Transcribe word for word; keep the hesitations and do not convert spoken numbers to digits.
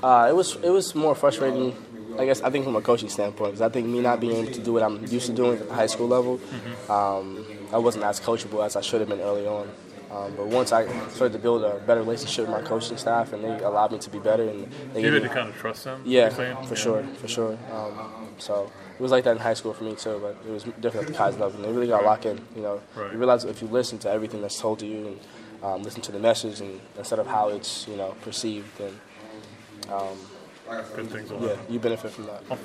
Uh, it was it was more frustrating, I guess. I think from a coaching standpoint, because I think me not being able to do what I'm used to doing at the high school level, mm-hmm. um, I wasn't as coachable as I should have been early on. Um, but once I started to build a better relationship with my coaching staff, and they allowed me to be better, and they you had to kind of trust them. Yeah, for yeah. sure, for sure. Um, so it was like that in high school for me too, but it was different at the college level. And they really got to lock in. You know, right. You realize if you listen to everything that's told to you and um, listen to the message, and instead of how it's you know perceived, then um, good things will yeah, happen. you benefit from that.